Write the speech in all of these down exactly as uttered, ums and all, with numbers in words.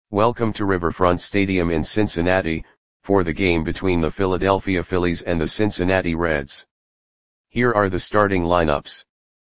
Welcome to Riverfront Stadium in Cincinnati, for the game between the Philadelphia Phillies and the Cincinnati Reds. Here are the starting lineups.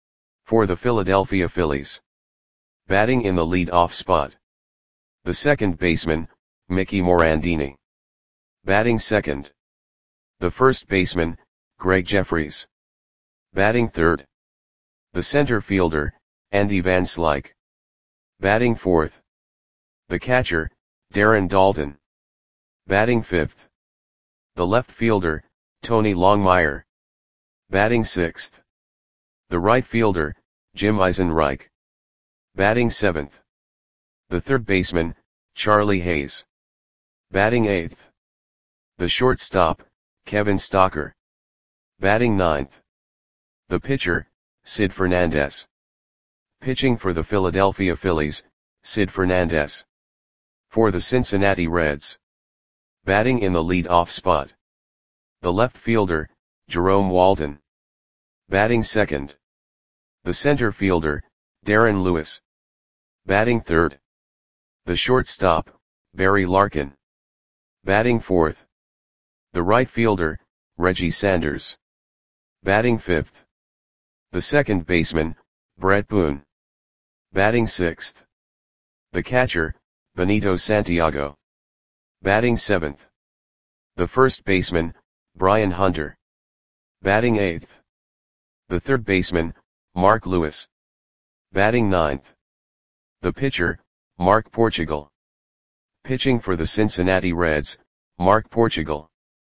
For the Philadelphia Phillies. Batting in the lead-off spot. The second baseman, Mickey Morandini. Batting second. The first baseman, Gregg Jefferies. Batting third. The center fielder, Andy Van Slyke. Batting fourth. The catcher, Darren Daulton. Batting fifth. The left fielder, Tony Longmire. Batting sixth. The right fielder, Jim Eisenreich. Batting seventh. The third baseman, Charlie Hayes. Batting eighth. The shortstop, Kevin Stocker. Batting ninth. The pitcher, Sid Fernandez. Pitching for the Philadelphia Phillies, Sid Fernandez. For the Cincinnati Reds. Batting in the lead-off spot. The left fielder, Jerome Walton. Batting second. The center fielder, Darren Lewis. Batting third. The shortstop, Barry Larkin. Batting fourth. The right fielder, Reggie Sanders. Batting fifth. The second baseman, Bret Boone. Batting sixth. The catcher, Benito Santiago. Batting seventh. The first baseman, Brian Hunter. Batting eighth. The third baseman, Mark Lewis. Batting ninth. The pitcher, Mark Portugal. Pitching for the Cincinnati Reds, Mark Portugal.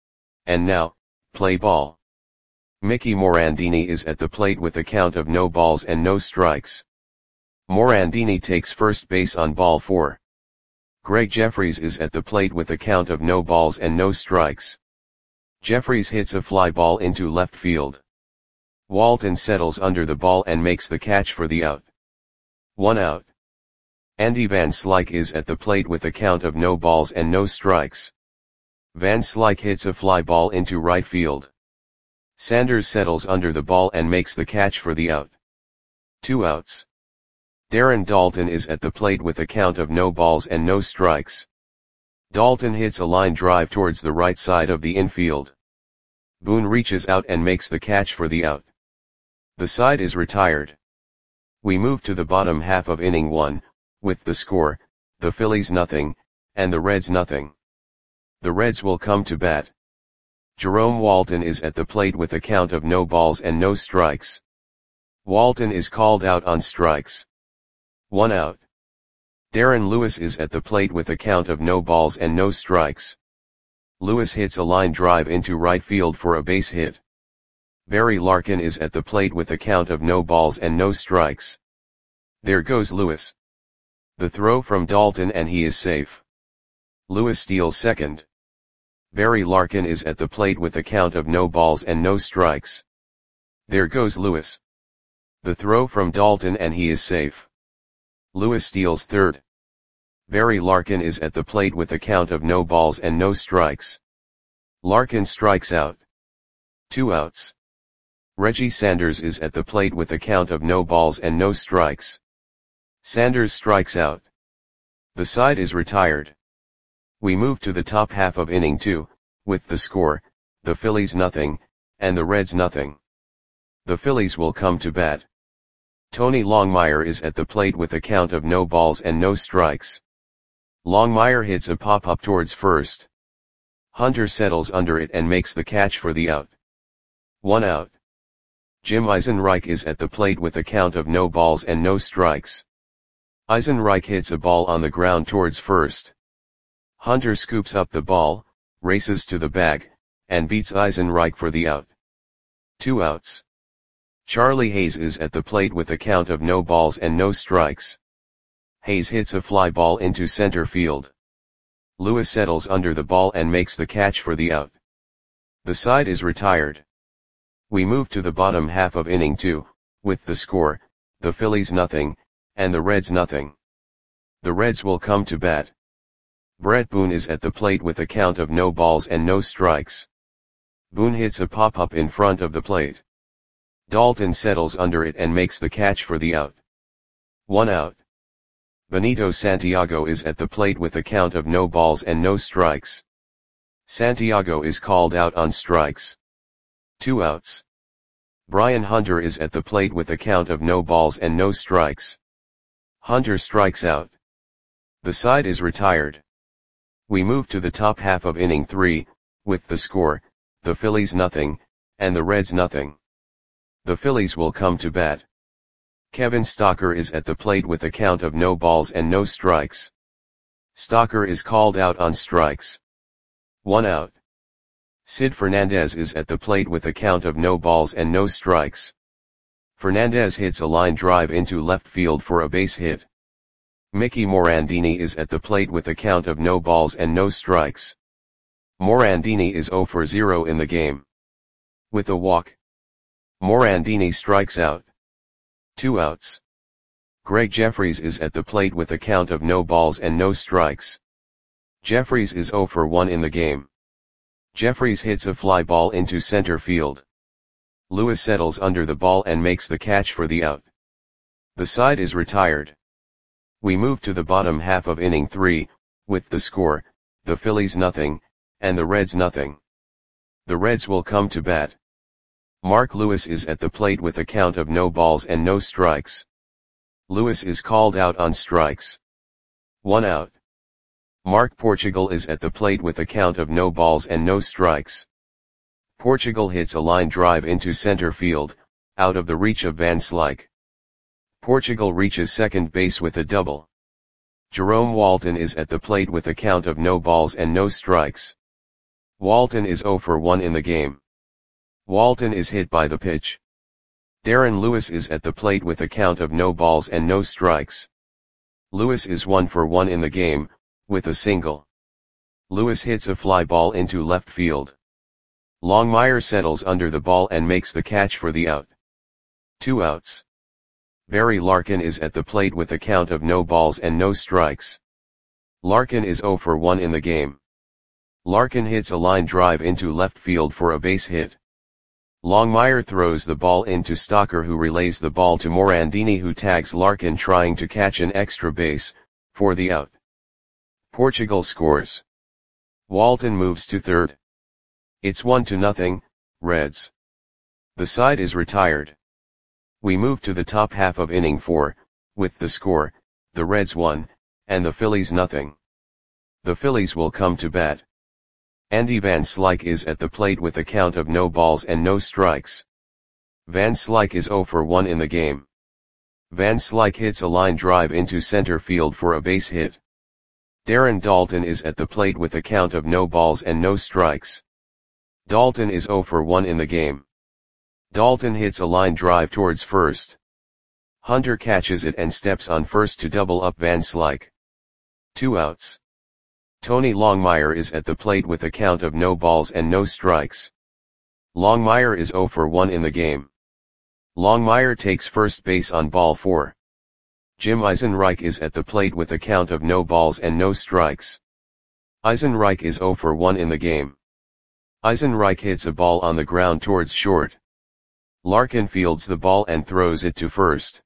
And now, play ball. Mickey Morandini is at the plate with a count of no balls and no strikes. Morandini takes first base on ball four. Gregg Jefferies is at the plate with a count of no balls and no strikes. Jefferies hits a fly ball into left field. Walton settles under the ball and makes the catch for the out. One out. Andy Van Slyke is at the plate with a count of no balls and no strikes. Van Slyke hits a fly ball into right field. Sanders settles under the ball and makes the catch for the out. Two outs. Darren Daulton is at the plate with a count of no balls and no strikes. Daulton hits a line drive towards the right side of the infield. Boone reaches out and makes the catch for the out. The side is retired. We move to the bottom half of inning one, with the score, the Phillies nothing, and the Reds nothing. The Reds will come to bat. Jerome Walton is at the plate with a count of no balls and no strikes. Walton is called out on strikes. One out. Darren Lewis is at the plate with a count of no balls and no strikes. Lewis hits a line drive into right field for a base hit. Barry Larkin is at the plate with a count of no balls and no strikes. There goes Lewis. The throw from Daulton and he is safe. Lewis steals second. Barry Larkin is at the plate with a count of no balls and no strikes. There goes Lewis. The throw from Daulton and he is safe. Lewis steals third. Barry Larkin is at the plate with a count of no balls and no strikes. Larkin strikes out. Two outs. Reggie Sanders is at the plate with a count of no balls and no strikes. Sanders strikes out. The side is retired. We move to the top half of inning two, with the score, the Phillies nothing, and the Reds nothing. The Phillies will come to bat. Tony Longmire is at the plate with a count of no balls and no strikes. Longmire hits a pop-up towards first. Hunter settles under it and makes the catch for the out. One out. Jim Eisenreich is at the plate with a count of no balls and no strikes. Eisenreich hits a ball on the ground towards first. Hunter scoops up the ball, races to the bag, and beats Eisenreich for the out. Two outs. Charlie Hayes is at the plate with a count of no balls and no strikes. Hayes hits a fly ball into center field. Lewis settles under the ball and makes the catch for the out. The side is retired. We move to the bottom half of inning two, with the score, the Phillies nothing, and the Reds nothing. The Reds will come to bat. Bret Boone is at the plate with a count of no balls and no strikes. Boone hits a pop-up in front of the plate. Daulton settles under it and makes the catch for the out. One out. Benito Santiago is at the plate with a count of no balls and no strikes. Santiago is called out on strikes. Two outs. Brian Hunter is at the plate with a count of no balls and no strikes. Hunter strikes out. The side is retired. We move to the top half of inning three, with the score, the Phillies nothing, and the Reds nothing. The Phillies will come to bat. Kevin Stocker is at the plate with a count of no balls and no strikes. Stocker is called out on strikes. One out. Sid Fernandez is at the plate with a count of no balls and no strikes. Fernandez hits a line drive into left field for a base hit. Mickey Morandini is at the plate with a count of no balls and no strikes. Morandini is zero for zero in the game. With a walk, Morandini strikes out. Two outs. Greg Jeffries is at the plate with a count of no balls and no strikes. Jeffries is zero for one in the game. Jeffries hits a fly ball into center field. Lewis settles under the ball and makes the catch for the out. The side is retired. We move to the bottom half of inning three, with the score, the Phillies nothing, and the Reds nothing. The Reds will come to bat. Mark Lewis is at the plate with a count of no balls and no strikes. Lewis is called out on strikes. One out. Mark Portugal is at the plate with a count of no balls and no strikes. Portugal hits a line drive into center field, out of the reach of Van Slyke. Portugal reaches second base with a double. Jerome Walton is at the plate with a count of no balls and no strikes. Walton is zero for one in the game. Walton is hit by the pitch. Darren Lewis is at the plate with a count of no balls and no strikes. Lewis is one for one in the game, with a single. Lewis hits a fly ball into left field. Longmire settles under the ball and makes the catch for the out. Two outs. Barry Larkin is at the plate with a count of no balls and no strikes. Larkin is zero for one in the game. Larkin hits a line drive into left field for a base hit. Longmire throws the ball into Stocker, who relays the ball to Morandini, who tags Larkin trying to catch an extra base, for the out. Portugal scores. Walton moves to third. It's one to nothing, Reds. The side is retired. We move to the top half of inning four, with the score, the Reds one, and the Phillies nothing. The Phillies will come to bat. Andy Van Slyke is at the plate with a count of no balls and no strikes. Van Slyke is zero for one in the game. Van Slyke hits a line drive into center field for a base hit. Darren Daulton is at the plate with a count of no balls and no strikes. Daulton is zero for one in the game. Daulton hits a line drive towards first. Hunter catches it and steps on first to double up Van Slyke. Two outs. Tony Longmire is at the plate with a count of no balls and no strikes. Longmire is zero for one in the game. Longmire takes first base on ball four. Jim Eisenreich is at the plate with a count of no balls and no strikes. Eisenreich is zero for one in the game. Eisenreich hits a ball on the ground towards short. Larkin fields the ball and throws it to first.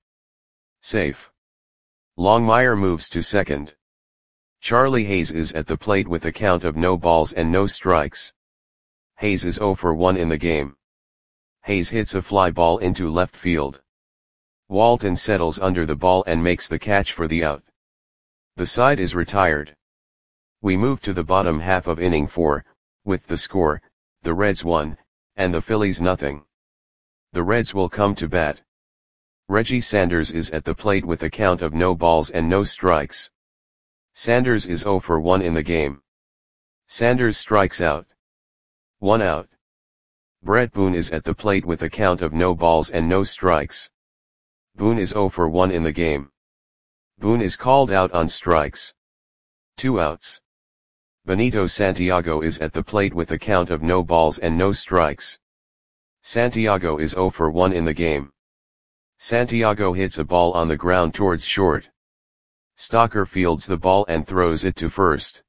Safe. Longmire moves to second. Charlie Hayes is at the plate with a count of no balls and no strikes. Hayes is zero for one in the game. Hayes hits a fly ball into left field. Walton settles under the ball and makes the catch for the out. The side is retired. We move to the bottom half of inning four, with the score, the Reds one, and the Phillies nothing. The Reds will come to bat. Reggie Sanders is at the plate with a count of no balls and no strikes. Sanders is zero for one in the game. Sanders strikes out. One out. Brett Boone is at the plate with a count of no balls and no strikes. Boone is zero for one in the game. Boone is called out on strikes. Two outs. Benito Santiago is at the plate with a count of no balls and no strikes. Santiago is zero for one in the game. Santiago hits a ball on the ground towards short. Stocker fields the ball and throws it to first.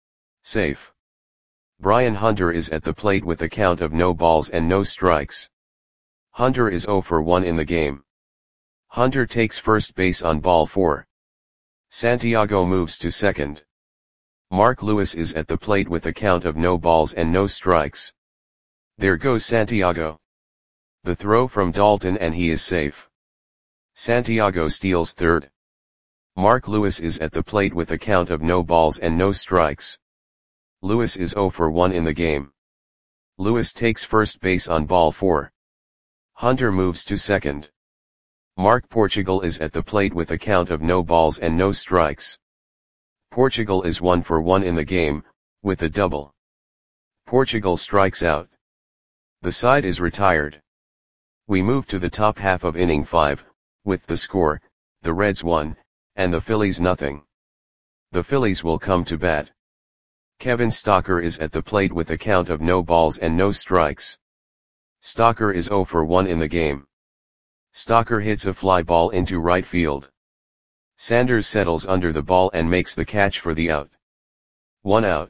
Safe. Brian Hunter is at the plate with a count of no balls and no strikes. Hunter is zero for one in the game. Hunter takes first base on ball four. Santiago moves to second. Mark Lewis is at the plate with a count of no balls and no strikes. There goes Santiago. The throw from Dalton and he is safe. Santiago steals third. Mark Lewis is at the plate with a count of no balls and no strikes. Lewis is zero for one in the game. Lewis takes first base on ball four. Hunter moves to second. Mark Portugal is at the plate with a count of no balls and no strikes. Portugal is one for one in the game, with a double. Portugal strikes out. The side is retired. We move to the top half of inning five, with the score, the Reds one, and the Phillies nothing. The Phillies will come to bat. Kevin Stocker is at the plate with a count of no balls and no strikes. Stocker is zero for one in the game. Stocker hits a fly ball into right field. Sanders settles under the ball and makes the catch for the out. One out.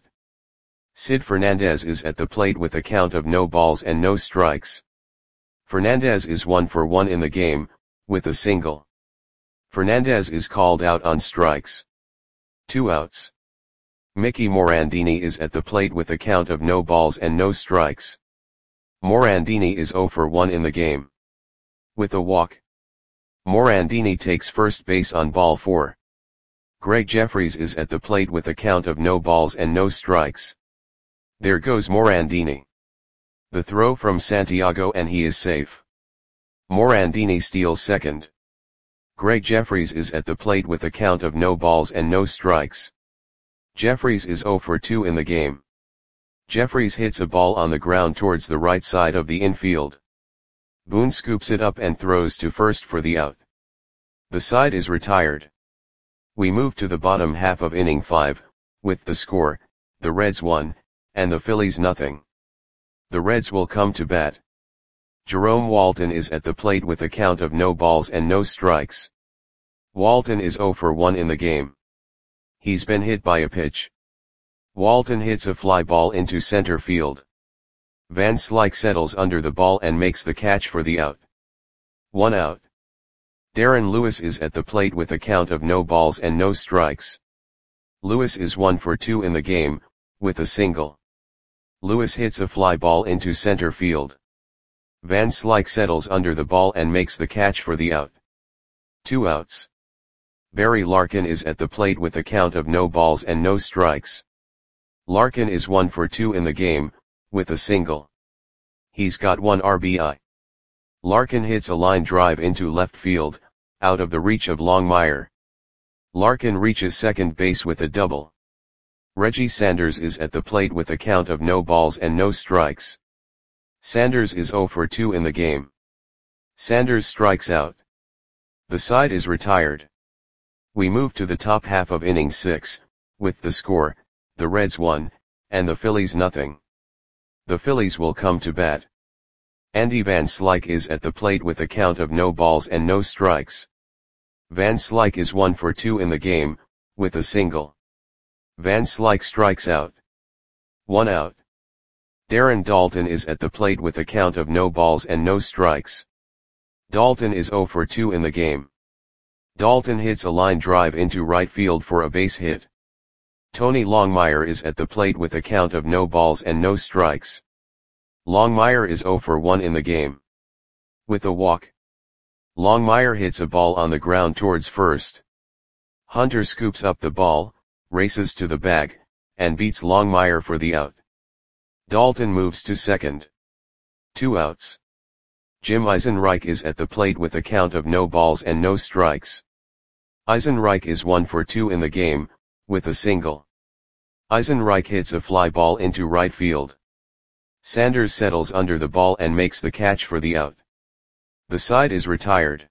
Sid Fernandez is at the plate with a count of no balls and no strikes. Fernandez is one for one in the game, with a single. Fernandez is called out on strikes. Two outs. Mickey Morandini is at the plate with a count of no balls and no strikes. Morandini is zero for one in the game. With a walk. Morandini takes first base on ball four. Greg Jeffries is at the plate with a count of no balls and no strikes. There goes Morandini. The throw from Santiago and he is safe. Morandini steals second. Greg Jeffries is at the plate with a count of no balls and no strikes. Jeffries is zero for two in the game. Jeffries hits a ball on the ground towards the right side of the infield. Boone scoops it up and throws to first for the out. The side is retired. We move to the bottom half of inning five, with the score, the Reds one, and the Phillies nothing. The Reds will come to bat. Jerome Walton is at the plate with a count of no balls and no strikes. Walton is zero for one in the game. He's been hit by a pitch. Walton hits a fly ball into center field. Van Slyke settles under the ball and makes the catch for the out. One out. Darren Lewis is at the plate with a count of no balls and no strikes. Lewis is one for two in the game, with a single. Lewis hits a fly ball into center field. Van Slyke settles under the ball and makes the catch for the out. Two outs. Barry Larkin is at the plate with a count of no balls and no strikes. Larkin is one for two in the game, with a single. He's got one R B I. Larkin hits a line drive into left field, out of the reach of Longmire. Larkin reaches second base with a double. Reggie Sanders is at the plate with a count of no balls and no strikes. Sanders is zero for two in the game. Sanders strikes out. The side is retired. We move to the top half of inning six, with the score, the Reds one, and the Phillies nothing. The Phillies will come to bat. Andy Van Slyke is at the plate with a count of no balls and no strikes. Van Slyke is one for two in the game, with a single. Van Slyke strikes out. One out. Darren Dalton is at the plate with a count of no balls and no strikes. Dalton is zero for two in the game. Dalton hits a line drive into right field for a base hit. Tony Longmire is at the plate with a count of no balls and no strikes. Longmire is zero for one in the game. With a walk. Longmire hits a ball on the ground towards first. Hunter scoops up the ball, races to the bag, and beats Longmire for the out. Dalton moves to second. Two outs. Jim Eisenreich is at the plate with a count of no balls and no strikes. Eisenreich is one for two in the game, with a single. Eisenreich hits a fly ball into right field. Sanders settles under the ball and makes the catch for the out. The side is retired.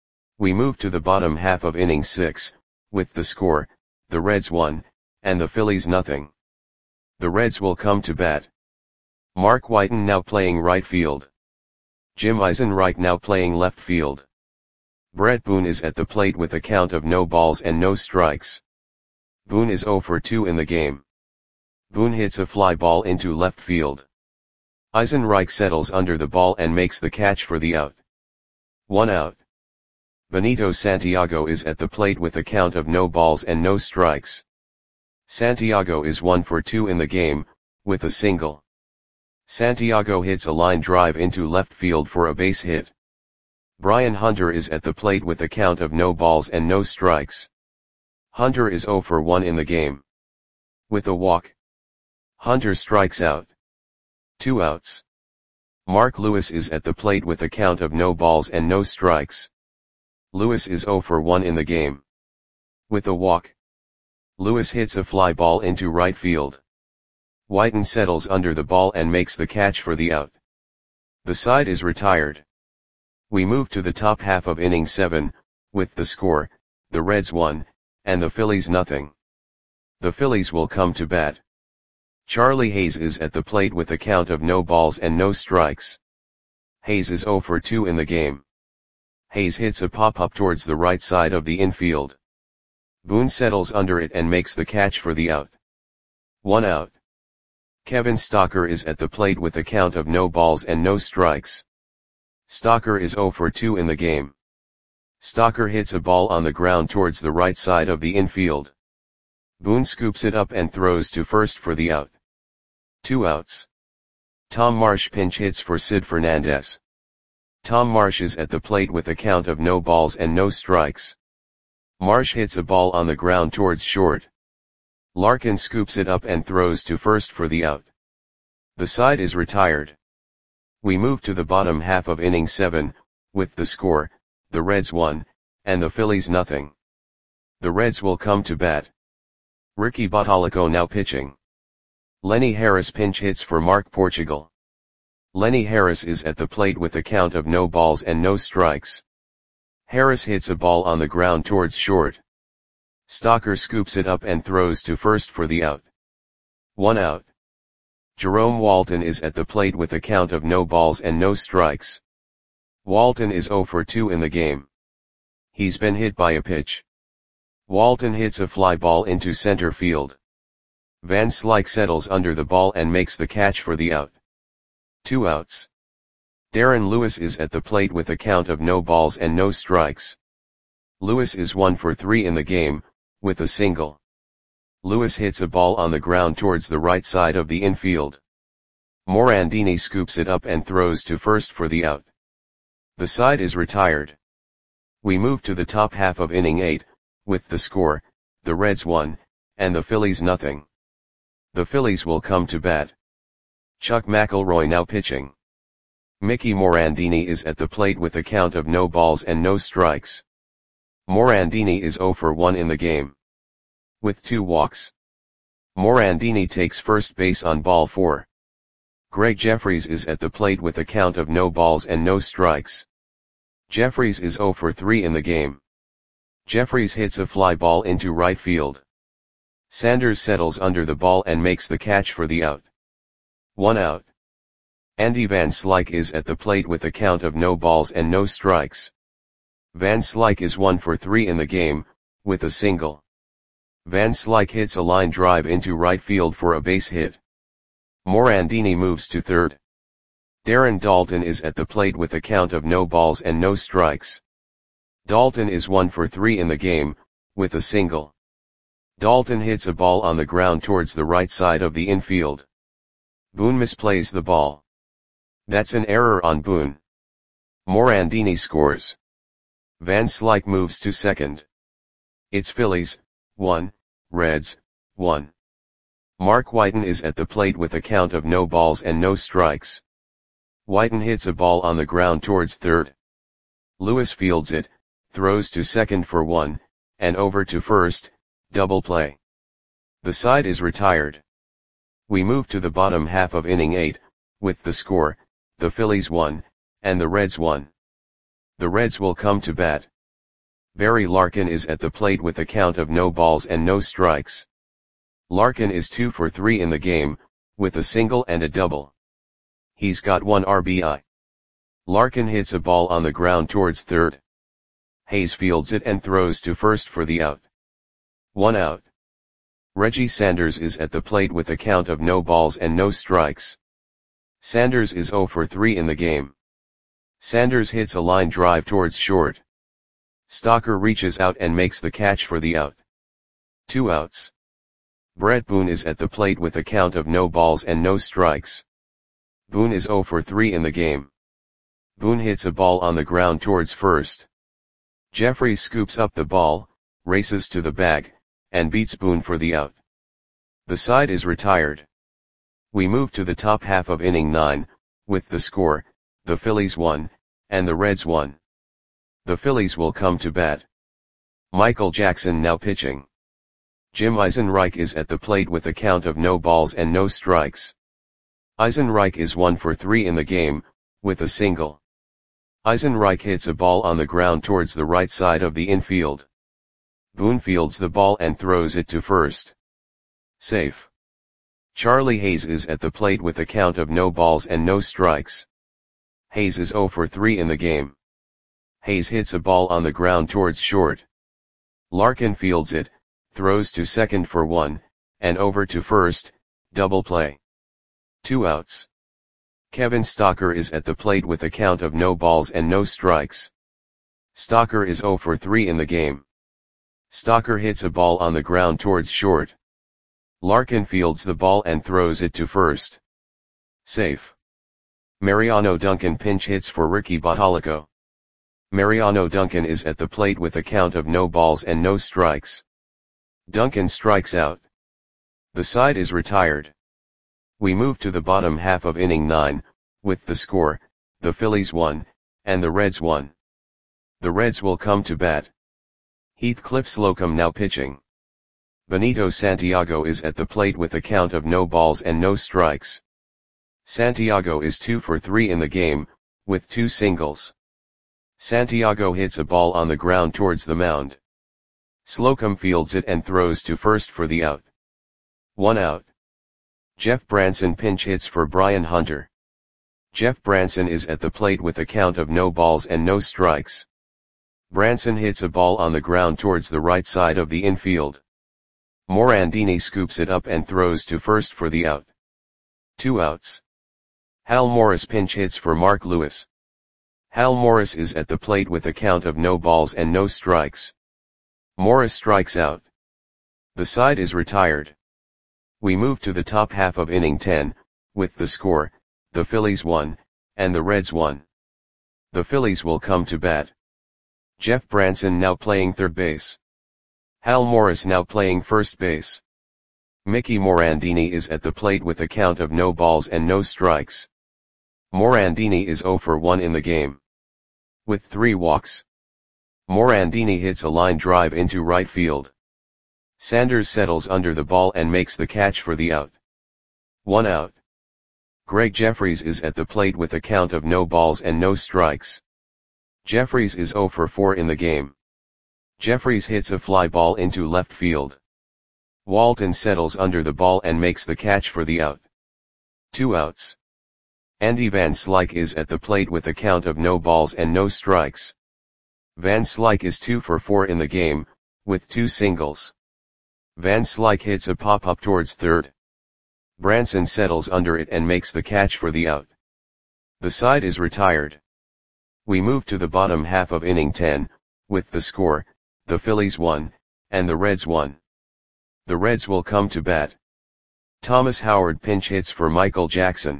We move to the bottom half of inning six, with the score, the Reds one, and the Phillies nothing. The Reds will come to bat. Mark Whiten now playing right field. Jim Eisenreich now playing left field. Brett Boone is at the plate with a count of no balls and no strikes. Boone is zero for two in the game. Boone hits a fly ball into left field. Eisenreich settles under the ball and makes the catch for the out. One out. Benito Santiago is at the plate with a count of no balls and no strikes. Santiago is one for two in the game, with a single. Santiago hits a line drive into left field for a base hit. Brian Hunter is at the plate with a count of no balls and no strikes. Hunter is zero for one in the game. With a walk, Hunter strikes out. Two outs. Mark Lewis is at the plate with a count of no balls and no strikes. Lewis is zero for one in the game. With a walk, Lewis hits a fly ball into right field. Whiten settles under the ball and makes the catch for the out. The side is retired. We move to the top half of inning seven, with the score, the Reds one, and the Phillies nothing. The Phillies will come to bat. Charlie Hayes is at the plate with a count of no balls and no strikes. Hayes is zero for two in the game. Hayes hits a pop-up towards the right side of the infield. Boone settles under it and makes the catch for the out. One out. Kevin Stocker is at the plate with a count of no balls and no strikes. Stocker is zero for two in the game. Stocker hits a ball on the ground towards the right side of the infield. Boone scoops it up and throws to first for the out. Two outs. Tom Marsh pinch hits for Sid Fernandez. Tom Marsh is at the plate with a count of no balls and no strikes. Marsh hits a ball on the ground towards short. Larkin scoops it up and throws to first for the out. The side is retired. We move to the bottom half of inning seven, with the score, the Reds one, and the Phillies nothing. The Reds will come to bat. Ricky Bottalico now pitching. Lenny Harris pinch hits for Mark Portugal. Lenny Harris is at the plate with a count of no balls and no strikes. Harris hits a ball on the ground towards short. Stocker scoops it up and throws to first for the out. One out. Jerome Walton is at the plate with a count of no balls and no strikes. Walton is zero for two in the game. He's been hit by a pitch. Walton hits a fly ball into center field. Van Slyke settles under the ball and makes the catch for the out. Two outs. Darren Lewis is at the plate with a count of no balls and no strikes. Lewis is one for three in the game, with a single. Lewis hits a ball on the ground towards the right side of the infield. Morandini scoops it up and throws to first for the out. The side is retired. We move to the top half of inning eight, with the score, the Reds one, and the Phillies nothing. The Phillies will come to bat. Chuck McElroy now pitching. Mickey Morandini is at the plate with a count of no balls and no strikes. Morandini is zero for one in the game. With two walks. Morandini takes first base on ball four. Greg Jeffries is at the plate with a count of no balls and no strikes. Jeffries is zero for three in the game. Jeffries hits a fly ball into right field. Sanders settles under the ball and makes the catch for the out. One out. Andy Van Slyke is at the plate with a count of no balls and no strikes. Van Slyke is one for three in the game, with a single. Van Slyke hits a line drive into right field for a base hit. Morandini moves to third. Darren Daulton is at the plate with a count of no balls and no strikes. Daulton is one for three in the game, with a single. Daulton hits a ball on the ground towards the right side of the infield. Boone misplays the ball. That's an error on Boone. Morandini scores. Van Slyke moves to second. It's Phillies, one, Reds, one. Mark Whiten is at the plate with a count of no balls and no strikes. Whiten hits a ball on the ground towards third. Lewis fields it, throws to second for one, and over to first, double play. The side is retired. We move to the bottom half of inning eight, with the score, the Phillies one, and the Reds one. The Reds will come to bat. Barry Larkin is at the plate with a count of no balls and no strikes. Larkin is two for three in the game, with a single and a double. He's got one R B I. Larkin hits a ball on the ground towards third. Hayes fields it and throws to first for the out. One out. Reggie Sanders is at the plate with a count of no balls and no strikes. Sanders is zero for three in the game. Sanders hits a line drive towards short. Stocker reaches out and makes the catch for the out. Two outs. Brett Boone is at the plate with a count of no balls and no strikes. Boone is oh for three in the game. Boone hits a ball on the ground towards first. Jeffries scoops up the ball, races to the bag, and beats Boone for the out. The side is retired. We move to the top half of inning nine, with the score, the Phillies won, and the Reds won. The Phillies will come to bat. Michael Jackson now pitching. Jim Eisenreich is at the plate with a count of no balls and no strikes. Eisenreich is one for three in the game, with a single. Eisenreich hits a ball on the ground towards the right side of the infield. Boone fields the ball and throws it to first. Safe. Charlie Hayes is at the plate with a count of no balls and no strikes. Hayes is oh for three in the game. Hayes hits a ball on the ground towards short. Larkin fields it, throws to second for one, and over to first, double play. Two outs. Kevin Stocker is at the plate with a count of no balls and no strikes. Stocker is oh for three in the game. Stocker hits a ball on the ground towards short. Larkin fields the ball and throws it to first. Safe. Mariano Duncan pinch hits for Ricky Bottalico. Mariano Duncan is at the plate with a count of no balls and no strikes. Duncan strikes out. The side is retired. We move to the bottom half of inning nine, with the score, the Phillies won, and the Reds won. The Reds will come to bat. Heathcliff Slocum now pitching. Benito Santiago is at the plate with a count of no balls and no strikes. Santiago is two for three in the game, with two singles. Santiago hits a ball on the ground towards the mound. Slocum fields it and throws to first for the out. One out. Jeff Branson pinch hits for Brian Hunter. Jeff Branson is at the plate with a count of no balls and no strikes. Branson hits a ball on the ground towards the right side of the infield. Morandini scoops it up and throws to first for the out. Two outs. Hal Morris pinch hits for Mark Lewis. Hal Morris is at the plate with a count of no balls and no strikes. Morris strikes out. The side is retired. We move to the top half of inning ten, with the score, the Phillies won, and the Reds won. The Phillies will come to bat. Jeff Branson now playing third base. Hal Morris now playing first base. Mickey Morandini is at the plate with a count of no balls and no strikes. Morandini is oh for one in the game. With three walks. Morandini hits a line drive into right field. Sanders settles under the ball and makes the catch for the out. One out. Greg Jeffries is at the plate with a count of no balls and no strikes. Jeffries is oh for four in the game. Jeffries hits a fly ball into left field. Walton settles under the ball and makes the catch for the out. Two outs. Andy Van Slyke is at the plate with a count of no balls and no strikes. Van Slyke is two for four in the game, with two singles. Van Slyke hits a pop-up towards third. Branson settles under it and makes the catch for the out. The side is retired. We move to the bottom half of inning ten, with the score, the Phillies won, and the Reds won. The Reds will come to bat. Thomas Howard pinch hits for Michael Jackson.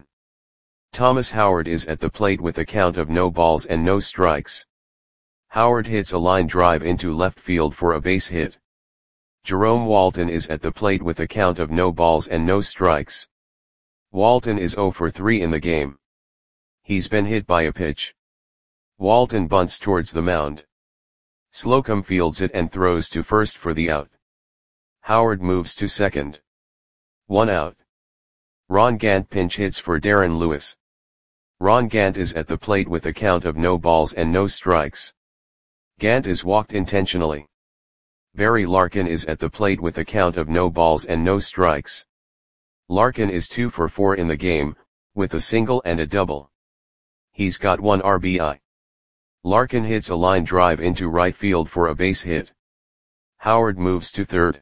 Thomas Howard is at the plate with a count of no balls and no strikes. Howard hits a line drive into left field for a base hit. Jerome Walton is at the plate with a count of no balls and no strikes. Walton is oh for three in the game. He's been hit by a pitch. Walton bunts towards the mound. Slocum fields it and throws to first for the out. Howard moves to second. One out. Ron Gant pinch hits for Darren Lewis. Ron Gant is at the plate with a count of no balls and no strikes. Gant is walked intentionally. Barry Larkin is at the plate with a count of no balls and no strikes. Larkin is two for four in the game, with a single and a double. He's got one R B I. Larkin hits a line drive into right field for a base hit. Howard moves to third.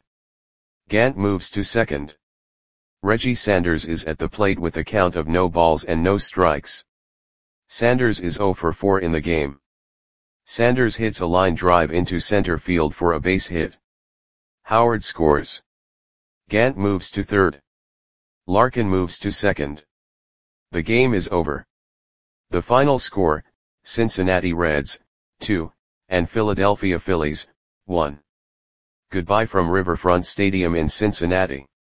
Gant moves to second. Reggie Sanders is at the plate with a count of no balls and no strikes. Sanders is oh for four in the game. Sanders hits a line drive into center field for a base hit. Howard scores. Gant moves to third. Larkin moves to second. The game is over. The final score, Cincinnati Reds, two, and Philadelphia Phillies, one. Goodbye from Riverfront Stadium in Cincinnati.